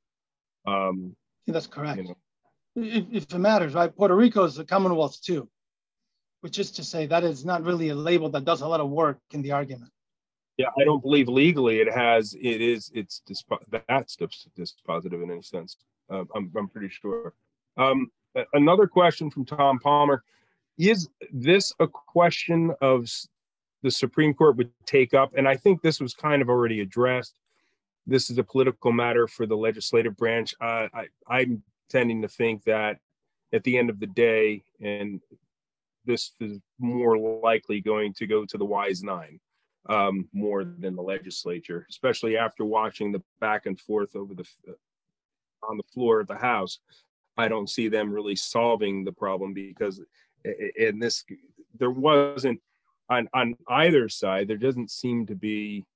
Speaker 1: Um,
Speaker 2: yeah, that's correct.
Speaker 1: You know.
Speaker 2: if, if it matters, right? Puerto Rico is a commonwealth too, which is to say that is not really a label that does a lot of work in the argument.
Speaker 1: Yeah, I don't believe legally it has, it is, it's dispo that's dispositive in any sense. Uh, I'm, I'm pretty sure. Um, another question from Tom Palmer. Is this a question of the Supreme Court would take up? And I think this was kind of already addressed. This is a political matter for the legislative branch. Uh, I, I'm tending to think that at the end of the day, and this is more likely going to go to the wise nine. Um, more than the legislature, especially after watching the back and forth over the on the floor of the House. I don't see them really solving the problem, because in this, there wasn't on on either side. There doesn't seem to be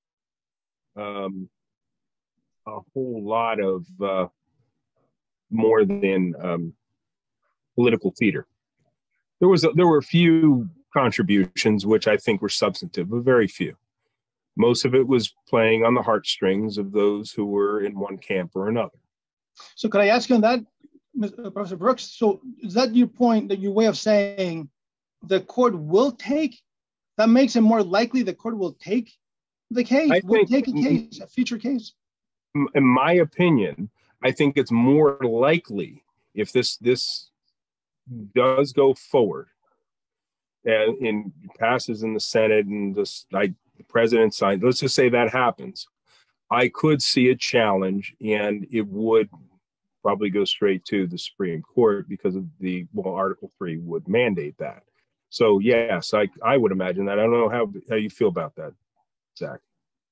Speaker 1: um, a whole lot of uh, more than um, political theater. There was a, there were a few contributions which I think were substantive, but very few. Most of it was playing on the heartstrings of those who were in one camp or another.
Speaker 2: So could I ask you on that, Mister Professor Brooks? So is that your point, that your way of saying the court will take, that makes it more likely the court will take the case,
Speaker 1: I
Speaker 2: will
Speaker 1: think,
Speaker 2: take a case, a future case?
Speaker 1: In my opinion, I think it's more likely, if this, this does go forward, and in passes in the Senate, and this, I, the president signed, let's just say that happens, I could see a challenge, and it would probably go straight to the Supreme Court, because of the, well, Article three would mandate that. So yes, I, I would imagine that. I don't know how, how you feel about that, Zach.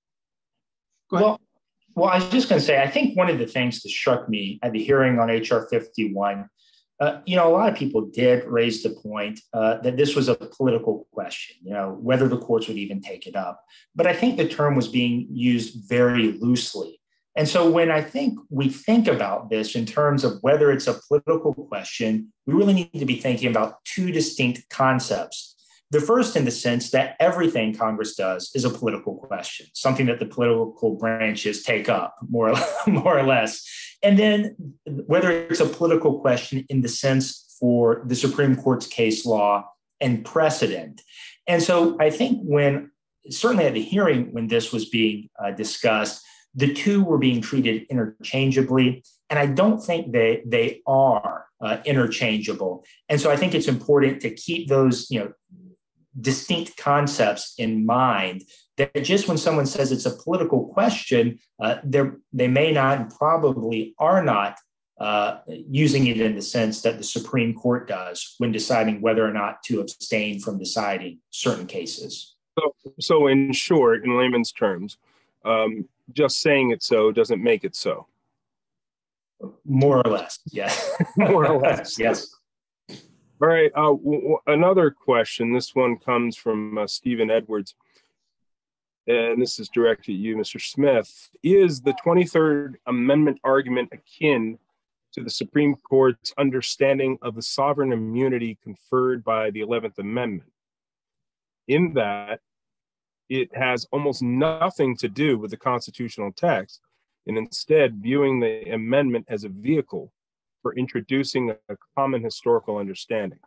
Speaker 3: Well, well, I was just going to say, I think one of the things that struck me at the hearing on H R fifty-one, Uh, you know, a lot of people did raise the point uh, that this was a political question, you know, whether the courts would even take it up. But I think the term was being used very loosely. And so when I think we think about this in terms of whether it's a political question, we really need to be thinking about two distinct concepts. The first, in the sense that everything Congress does is a political question, something that the political branches take up, more, more or less. And then whether it's a political question in the sense for the Supreme Court's case law and precedent. And so I think when, certainly at the hearing when this was being uh, discussed, the two were being treated interchangeably. And I don't think they, they are uh, interchangeable. And so I think it's important to keep those, you know, distinct concepts in mind, that just when someone says it's a political question, uh, they may not and probably are not uh, using it in the sense that the Supreme Court does when deciding whether or not to abstain from deciding certain cases.
Speaker 1: So, so in short, in layman's terms, um, just saying it so doesn't make it so.
Speaker 3: More or less, yes.
Speaker 1: More or less,
Speaker 3: yes.
Speaker 1: All right, uh, w- w- another question. This one comes from uh, Stephen Edwards. and this is directed at you, Mister Smith, is the twenty-third Amendment argument akin to the Supreme Court's understanding of the sovereign immunity conferred by the eleventh Amendment, in that it has almost nothing to do with the constitutional text, and instead viewing the amendment as a vehicle for introducing a common historical understanding?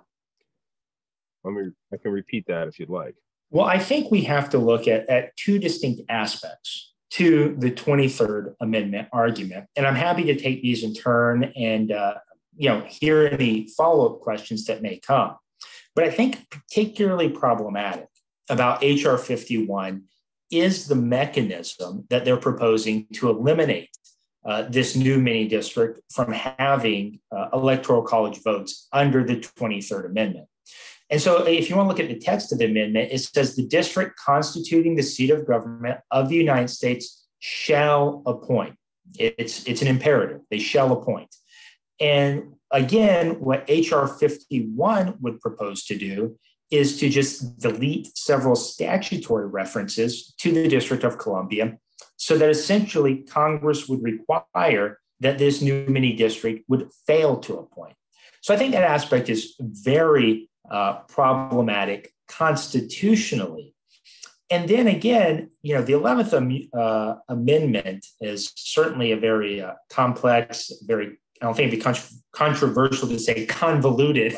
Speaker 1: I mean, I can repeat that if you'd like.
Speaker 3: Well, I think we have to look at, at two distinct aspects to the twenty-third Amendment argument. And I'm happy to take these in turn and uh, you know, hear any follow-up questions that may come. But I think particularly problematic about H R fifty-one is the mechanism that they're proposing to eliminate uh, this new mini district from having uh, electoral college votes under the twenty-third Amendment. And so if you want to look at the text of the amendment, it says the district constituting the seat of government of the United States shall appoint. It's, it's an imperative. They shall appoint. And again, what H R fifty-one would propose to do is to just delete several statutory references to the District of Columbia so that essentially Congress would require that this new mini district would fail to appoint. So I think that aspect is very uh, problematic constitutionally. And then again, you know, the eleventh uh, Amendment is certainly a very uh, complex, very, I don't think it'd be con- controversial to say convoluted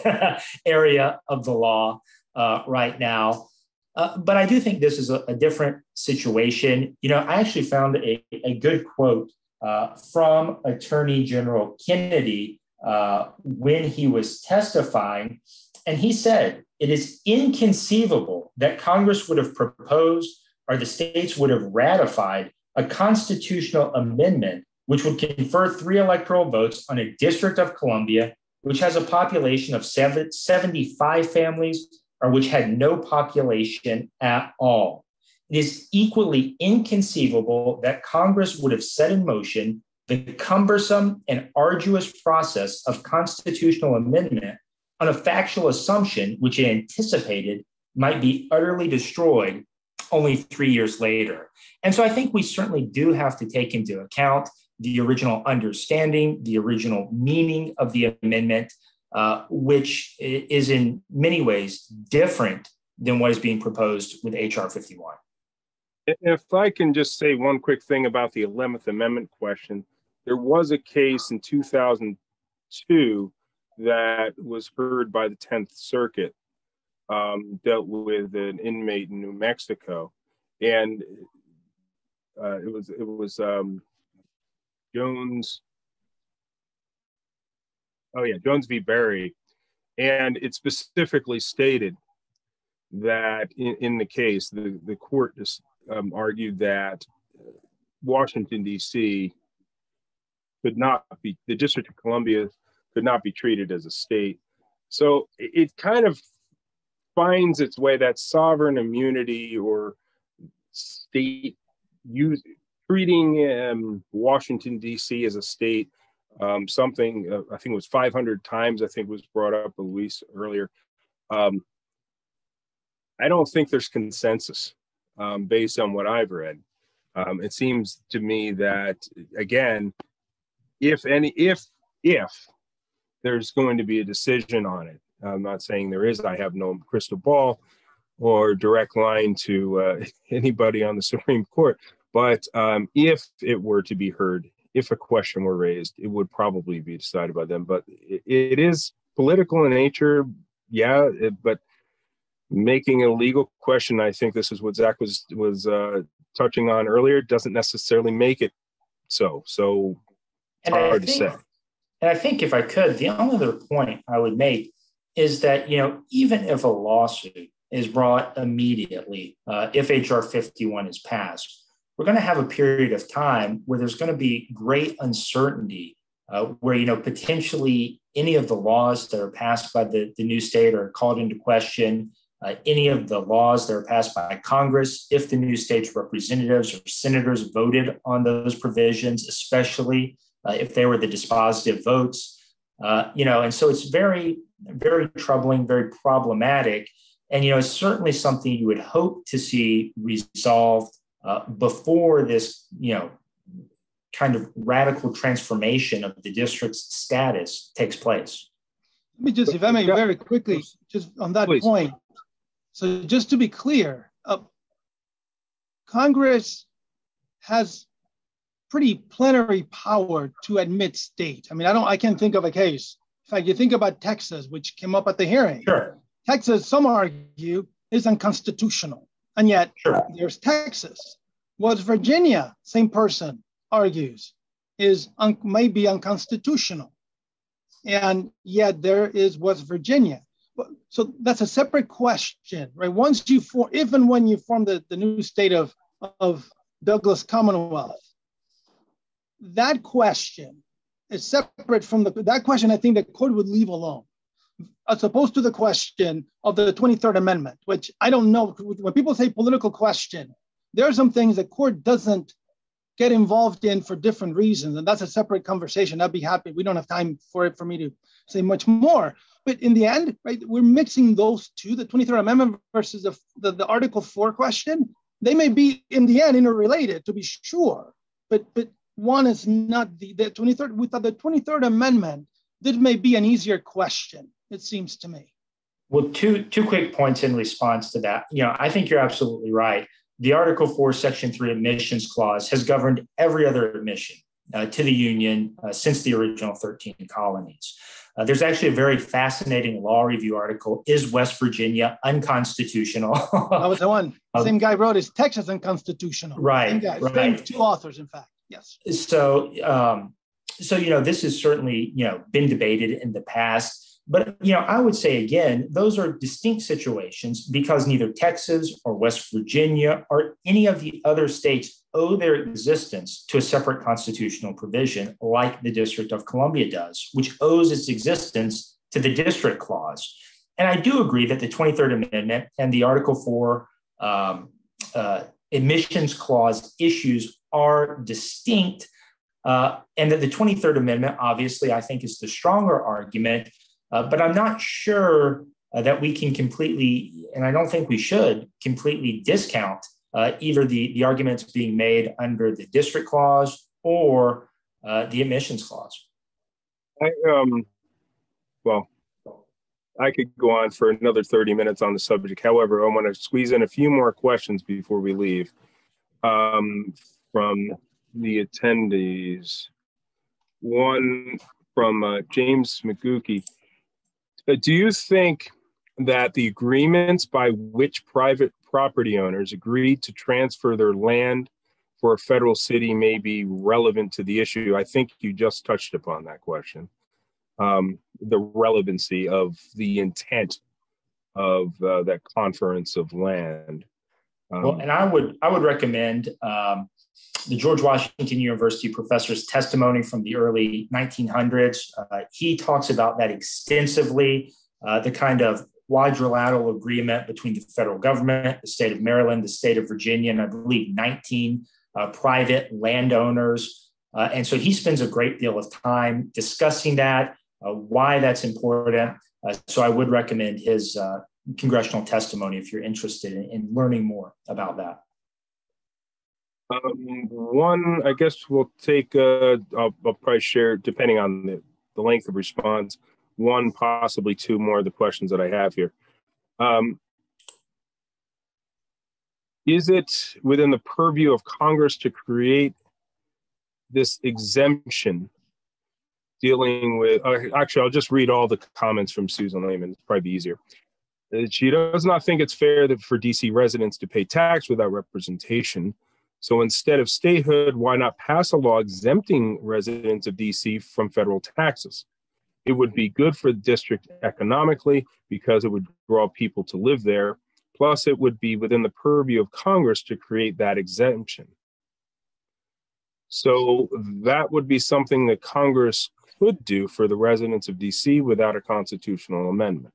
Speaker 3: area of the law uh, right now. Uh, but I do think this is a, a different situation. You know, I actually found a, a good quote uh, from Attorney General Kennedy uh, when he was testifying. And he said, it is inconceivable that Congress would have proposed or the states would have ratified a constitutional amendment which would confer three electoral votes on a District of Columbia, which has a population of seventy-five families, or which had no population at all. It is equally inconceivable that Congress would have set in motion the cumbersome and arduous process of constitutional amendment on a factual assumption which it anticipated might be utterly destroyed only three years later. And so I think we certainly do have to take into account the original understanding, the original meaning of the amendment, uh, which is in many ways different than what is being proposed with H R fifty-one.
Speaker 1: If I can just say one quick thing about the eleventh Amendment question, there was a case in two thousand two that was heard by the tenth Circuit, um, dealt with an inmate in New Mexico, and uh, it was it was um, Jones. Oh yeah, Jones v. Berry, and it specifically stated that in, in the case, the the court just um, argued that Washington D C could not be, the District of Columbia could not be treated as a state. So it, it kind of finds its way, that sovereign immunity or state use, treating um, Washington D C as a state, um, something uh, I think it was five hundred times, I think was brought up by Luis earlier. Um, I don't think there's consensus um, based on what I've read. Um, it seems to me that, again, if any, if, if there's going to be a decision on it, I'm not saying there is, I have no crystal ball or direct line to uh, anybody on the Supreme Court, but um, if it were to be heard, if a question were raised, it would probably be decided by them. But it, it is political in nature, yeah, it, but making a legal question, I think this is what Zach was was uh, touching on earlier, doesn't necessarily make it so. So it's hard to say.
Speaker 3: And I think if I could, the only other point I would make is that, you know, even if a lawsuit is brought immediately, uh, if H R fifty-one is passed, we're going to have a period of time where there's going to be great uncertainty, uh, where, you know, potentially any of the laws that are passed by the, the new state are called into question. Uh, any of the laws that are passed by Congress, if the new state's representatives or senators voted on those provisions, especially uh, if they were the dispositive votes, uh, you know, and so it's very, very troubling, very problematic. And, you know, it's certainly something you would hope to see resolved uh, before this, you know, kind of radical transformation of the district's status takes place.
Speaker 2: Let me just, if I may, very quickly, just on that Please. point. So just to be clear, uh, Congress has pretty plenary power to admit state. I mean, I don't, I can't think of a case. In fact, you think about Texas, which came up at the hearing.
Speaker 3: Sure.
Speaker 2: Texas, some argue, is unconstitutional. And yet
Speaker 3: sure.
Speaker 2: there's Texas. West Virginia, same person argues, is un- may be unconstitutional. And yet there is West Virginia. So that's a separate question, right? Once you form, if and when you form the, the new state of, of Douglas Commonwealth, that question is separate from the, that question I think the court would leave alone, as opposed to the question of the twenty-third Amendment, which I don't know, when people say political question, there are some things the court doesn't get involved in for different reasons, and that's a separate conversation. I'd be happy, we don't have time for it for me to say much more. But in the end, right, we're mixing those two, the twenty-third Amendment versus the, the, the Article four question. They may be, in the end, interrelated, to be sure, but but one is not the, the twenty-third, without the twenty-third Amendment, this may be an easier question, it seems to me.
Speaker 3: Well, two, two quick points in response to that. You know, I think you're absolutely right. The Article four, Section three admissions clause has governed every other admission uh, to the Union uh, since the original thirteen colonies. Uh, there's actually a very fascinating law review article, Is West Virginia Unconstitutional?
Speaker 2: That was the one. The same guy wrote, Is Texas unconstitutional?
Speaker 3: Right,
Speaker 2: same guy,
Speaker 3: right.
Speaker 2: Same two authors, in fact, yes.
Speaker 3: So, um, so, you know, this has certainly, you know, been debated in the past. But, you know, I would say, again, those are distinct situations because neither Texas or West Virginia or any of the other states owe their existence to a separate constitutional provision like the District of Columbia does, which owes its existence to the District Clause. And I do agree that the twenty-third Amendment and the Article four um, uh, Admissions Clause issues are distinct, uh, and that the twenty-third Amendment, obviously, I think is the stronger argument. Uh, but I'm not sure uh, that we can completely, and I don't think we should, completely discount uh, either the, the arguments being made under the District Clause or uh, the Admissions Clause.
Speaker 1: I, um, well, I could go on for another thirty minutes on the subject. However, I want to squeeze in a few more questions before we leave um, from the attendees. One from uh, James McGookie. Do you think that the agreements by which private property owners agreed to transfer their land for a federal city may be relevant to the issue? I think you just touched upon that question. Um, the relevancy of the intent of uh, that conference of land. Um,
Speaker 3: well, and I would I would recommend um, the George Washington University professor's testimony from the early nineteen hundreds. Uh, he talks about that extensively, uh, the kind of quadrilateral agreement between the federal government, the state of Maryland, the state of Virginia, and I believe nineteen uh, private landowners. Uh, and so he spends a great deal of time discussing that, uh, why that's important. Uh, so I would recommend his uh, congressional testimony if you're interested in, in learning more about that.
Speaker 1: Um, one, I guess we'll take, uh, I'll, I'll probably share, depending on the, the length of response, one, possibly two more of the questions that I have here. Um, is it within the purview of Congress to create this exemption dealing with, uh, actually, I'll just read all the comments from Susan Lehman, it's probably easier. She does not think it's fair that for D C residents to pay tax without representation. So instead of statehood, why not pass a law exempting residents of D C from federal taxes? It would be good for the district economically because it would draw people to live there. Plus, it would be within the purview of Congress to create that exemption. So that would be something that Congress could do for the residents of D C without a constitutional amendment.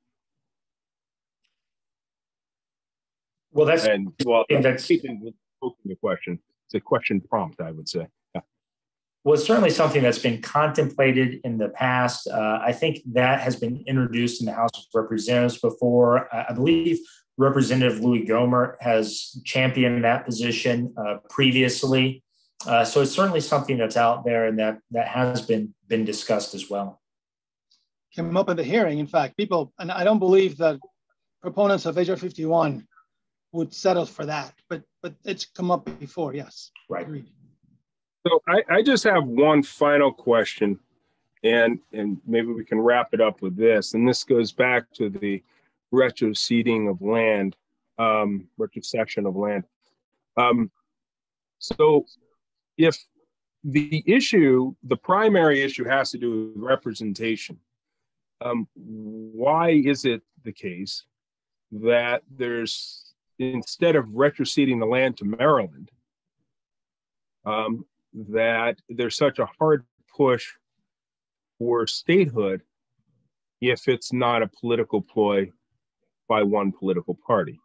Speaker 3: Well, that's
Speaker 1: and well,
Speaker 3: that's
Speaker 1: the question. It's a question prompt, I would say. Yeah.
Speaker 3: Well, it's certainly something that's been contemplated in the past. Uh, I think that has been introduced in the House of Representatives before. I believe Representative Louis Gohmert has championed that position uh, previously. Uh, so it's certainly something that's out there and that, that has been, been discussed as well.
Speaker 2: Came up in the hearing, in fact, people, and I don't believe that proponents of H R fifty-one would settle for that, but but it's come up before, yes.
Speaker 3: Right.
Speaker 2: Agreed.
Speaker 1: So I, I just have one final question, and, and maybe we can wrap it up with this. And this goes back to the retroceding of land, um, retrocession of land. Um, so if the issue, the primary issue has to do with representation, um, why is it the case that there's, instead of retroceding the land to Maryland, um, that there's such a hard push for statehood if it's not a political ploy by one political party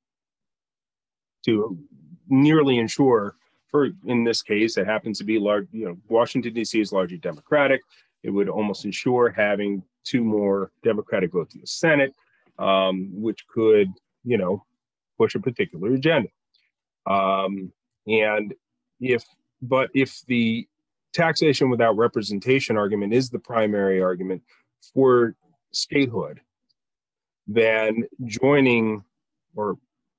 Speaker 1: to nearly ensure, for in this case, it happens to be large, you know, Washington, D C is largely Democratic. It would almost ensure having two more Democratic votes in the Senate, um, which could, you know, push a particular agenda. Um, and if, but if the taxation without representation argument is the primary argument for statehood, then joining, or,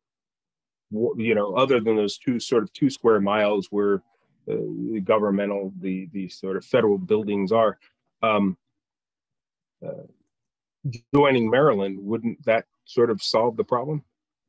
Speaker 1: you know, other than those two sort of two square miles where uh, the governmental, the, the sort of federal buildings are, um, uh, joining Maryland, wouldn't that sort of solve the problem?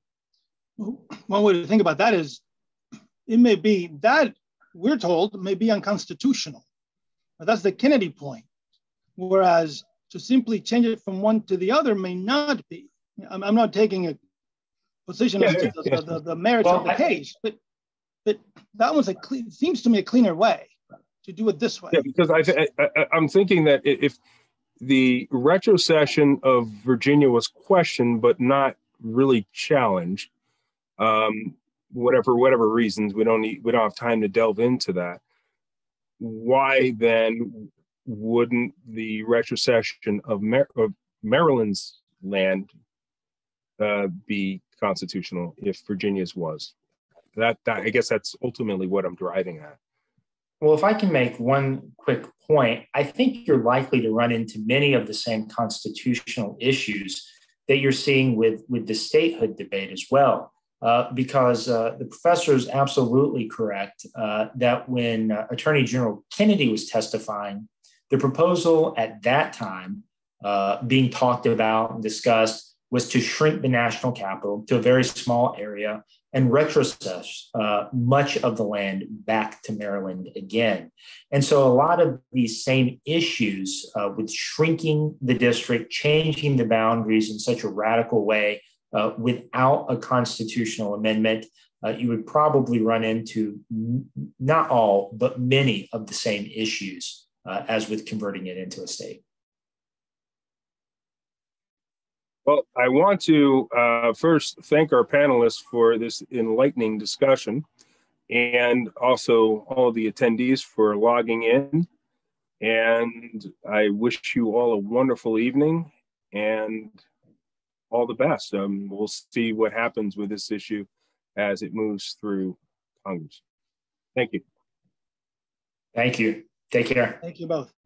Speaker 2: One way to think about that is it may be that we're told may be unconstitutional. But that's the Kennedy point. Whereas to simply change it from one to the other may not be. I'm, I'm not taking a position yeah, as to yeah. the, the, the merits well, of the I, case, but but that one's a clean, seems to me a cleaner way to do it this way.
Speaker 1: Yeah, because I, th I I'm thinking that if the retrocession of Virginia was questioned but not really challenged, um, whatever whatever reasons, we don't need we don't have time to delve into that. Why then wouldn't the retrocession of, Mar of Maryland's land uh, be constitutional if Virginia's was? That, that I guess that's ultimately what I'm driving at.
Speaker 3: Well, if I can make one quick point, I think you're likely to run into many of the same constitutional issues that you're seeing with, with the statehood debate as well. Uh, because uh, the professor is absolutely correct uh, that when uh, Attorney General Kennedy was testifying, the proposal at that time uh, being talked about and discussed was to shrink the national capital to a very small area and retrocess uh, much of the land back to Maryland again. And so a lot of these same issues uh, with shrinking the district, changing the boundaries in such a radical way, Uh, without a constitutional amendment, uh, you would probably run into not all, but many of the same issues uh, as with converting it into a state.
Speaker 1: Well, I want to uh, first thank our panelists for this enlightening discussion, and also all the attendees for logging in. And I wish you all a wonderful evening, and all the best. Um, we'll see what happens with this issue as it moves through Congress. Thank you.
Speaker 3: Thank you. Take care.
Speaker 2: Thank you both.